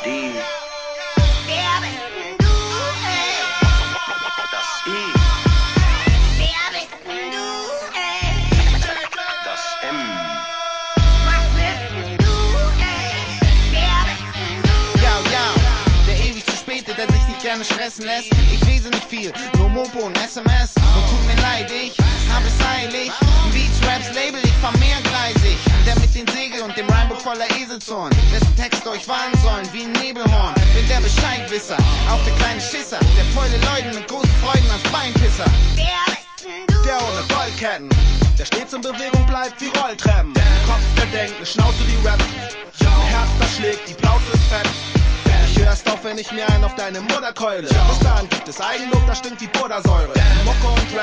D. Wer bist denn du, ey? Das E. Wer bist denn du, ey? Das M. Was bist denn du, ey? Wer bist denn du? Ja, der ewig zu späte, der sich nicht gerne stressen lässt. Ich lese nicht viel, nur Mopo und SMS. Und tut mir leid, ich hab es eilig. Beats, Raps, Label, ich fahr mehrgleisig. Der mit den Segeln und dem Rhymebook voller Eselzorn, dessen Text euch warnen sollen wie ein Nebelhorn. Bin der Bescheidwisser, auch der kleine Schisser, der volle Leuten mit großen Freuden als Beinpisser. Wer bist denn du? Der ohne Goldketten, der stets in Bewegung bleibt wie Rolltreppen. Kopf, der denkt, ne Schnauze, die rappt. Herz, das schlägt, die Plauze ist fett. Ich hör erst auf, wenn ich mir einen auf deine Mutter keule. Bis dahin gibt es Eigenlob, da stinkt die Buttersäure. Mucke und Rap